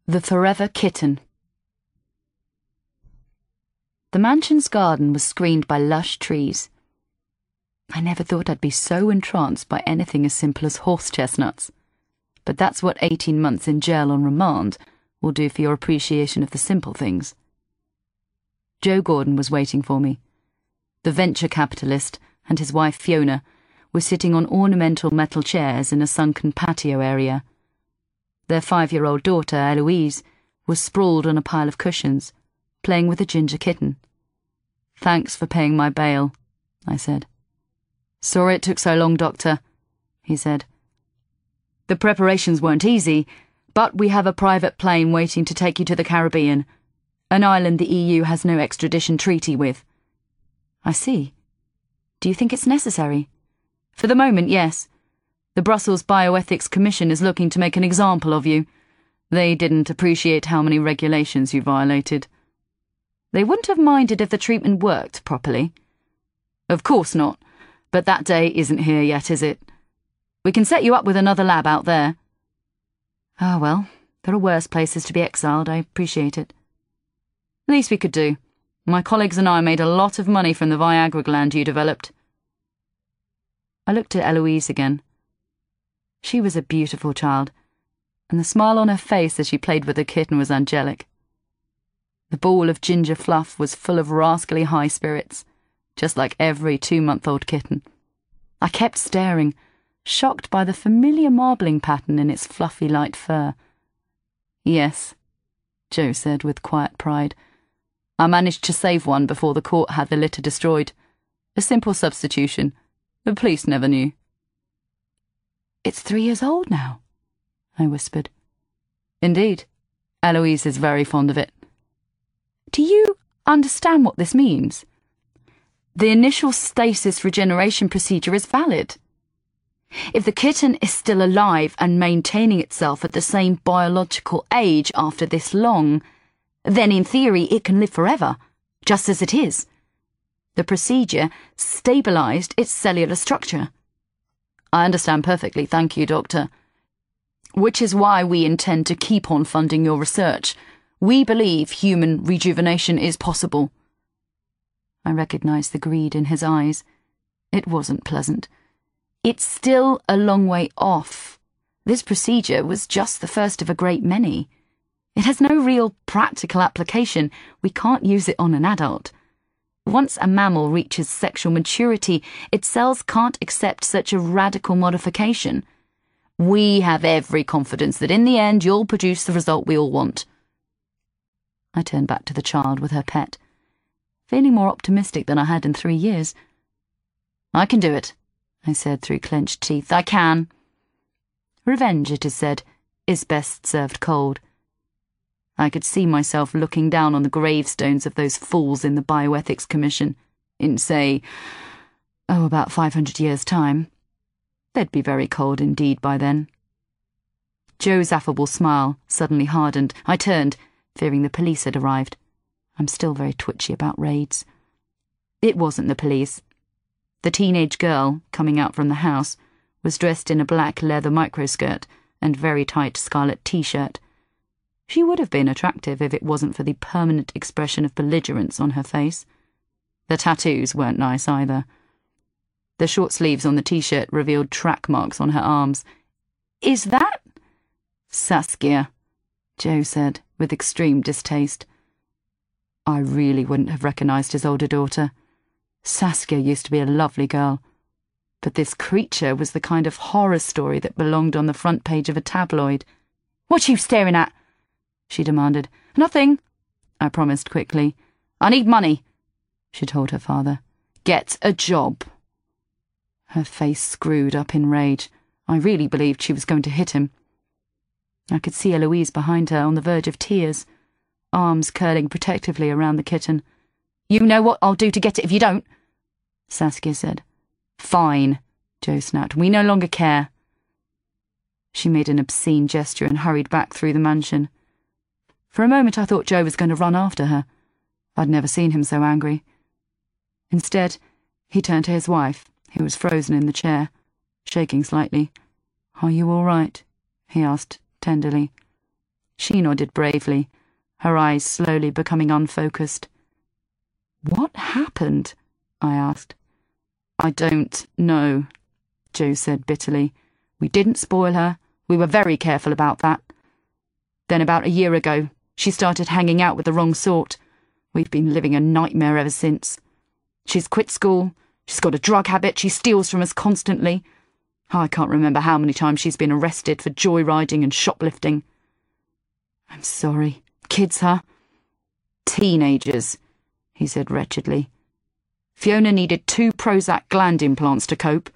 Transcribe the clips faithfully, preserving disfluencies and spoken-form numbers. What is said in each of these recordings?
The Forever Kitten. The mansion's garden was screened by lush trees. I never thought I'd be so entranced by anything as simple as horse chestnuts. But that's what eighteen months in jail on remand will do for your appreciation of the simple things. Joe Gordon was waiting for me. The venture capitalist and his wife Fiona were sitting on ornamental metal chairs in a sunken patio area. Their five-year-old daughter, Eloise, was sprawled on a pile of cushions, playing with a ginger kitten. "Thanks for paying my bail," I said. "Sorry it took so long, Doctor," he said. "The preparations weren't easy, but we have a private plane waiting to take you to the Caribbean, an island the E U has no extradition treaty with." "I see. Do you think it's necessary?" "For the moment, yes. The Brussels Bioethics Commission is looking to make an example of you. They didn't appreciate how many regulations you violated. They wouldn't have minded if the treatment worked properly." "Of course not, but that day isn't here yet, is it? We can set you up with another lab out there." "Ah, well, there are worse places to be exiled. I appreciate it." "Least we could do. My colleagues and I made a lot of money from the Viagra gland you developed." I looked at Eloise again. She was a beautiful child, and the smile on her face as she played with the kitten was angelic. The ball of ginger fluff was full of rascally high spirits, just like every two-month-old kitten. I kept staring, shocked by the familiar marbling pattern in its fluffy light fur. "Yes," Joe said with quiet pride. "I managed to save one before the court had the litter destroyed. A simple substitution. The police never knew." "It's three years old now," I whispered. "Indeed. Eloise is very fond of it." "Do you understand what this means? The initial stasis regeneration procedure is valid. If the kitten is still alive and maintaining itself at the same biological age after this long, then in theory it can live forever, just as it is. The procedure stabilized its cellular structure." "I understand perfectly, thank you, Doctor. Which is why we intend to keep on funding your research. We believe human rejuvenation is possible." I recognized the greed in his eyes. It wasn't pleasant. "It's still a long way off. This procedure was just the first of a great many. It has no real practical application. We can't use it on an adult. Once a mammal reaches sexual maturity, its cells can't accept such a radical modification. We have every confidence that in the end you'll produce the result we all want." I turned back to the child with her pet, feeling more optimistic than I had in three years. "I can do it," I said through clenched teeth. "I can." Revenge, it is said, is best served cold. I could see myself looking down on the gravestones of those fools in the Bioethics Commission in, say, oh, about five hundred years' time. They'd be very cold indeed by then. Joe's affable smile suddenly hardened. I turned, fearing the police had arrived. I'm still very twitchy about raids. It wasn't the police. The teenage girl, coming out from the house, was dressed in a black leather microskirt and very tight scarlet t-shirt. She would have been attractive if it wasn't for the permanent expression of belligerence on her face. The tattoos weren't nice either. The short sleeves on the t-shirt revealed track marks on her arms. "Is that—" "Saskia," Joe said, with extreme distaste. I really wouldn't have recognised his older daughter. Saskia used to be a lovely girl, but this creature was the kind of horror story that belonged on the front page of a tabloid. "What you staring at?" she demanded. "Nothing," I promised quickly. "I need money," she told her father. "Get a job." Her face screwed up in rage. I really believed she was going to hit him. I could see Eloise behind her on the verge of tears, arms curling protectively around the kitten. "You know what I'll do to get it if you don't," Saskia said. "Fine," Joe snapped. "We no longer care." She made an obscene gesture and hurried back through the mansion. For a moment I thought Joe was going to run after her. I'd never seen him so angry. Instead, he turned to his wife, who was frozen in the chair, shaking slightly. "Are you all right?" he asked tenderly. She nodded bravely, her eyes slowly becoming unfocused. "What happened?" I asked. "I don't know," Joe said bitterly. "We didn't spoil her. We were very careful about that. Then about a year ago, she started hanging out with the wrong sort. We've been living a nightmare ever since. She's quit school. She's got a drug habit. She steals from us constantly. I can't remember how many times she's been arrested for joyriding and shoplifting." "I'm sorry. Kids, huh?" "Teenagers," he said wretchedly. "Fiona needed two Prozac gland implants to cope."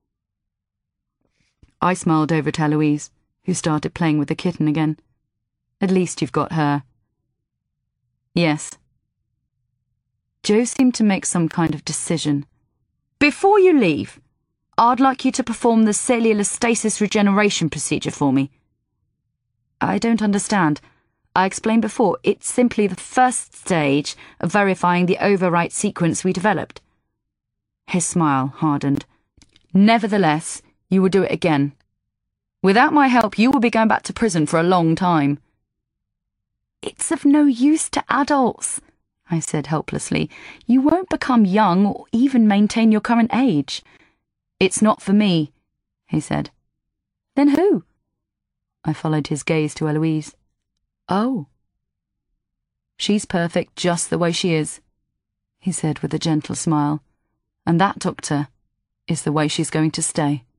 I smiled over to Eloise, who started playing with the kitten again. "At least you've got her." "Yes." Joe seemed to make some kind of decision. "Before you leave, I'd like you to perform the cellular stasis regeneration procedure for me." "I don't understand. I explained before, it's simply the first stage of verifying the overwrite sequence we developed." His smile hardened. "Nevertheless, you will do it again. Without my help, you will be going back to prison for a long time." "It's of no use to adults," I said helplessly. "You won't become young or even maintain your current age." "It's not for me," he said. "Then who?" I followed his gaze to Eloise. "Oh." "She's perfect just the way she is," he said with a gentle smile. "And that, Doctor, is the way she's going to stay."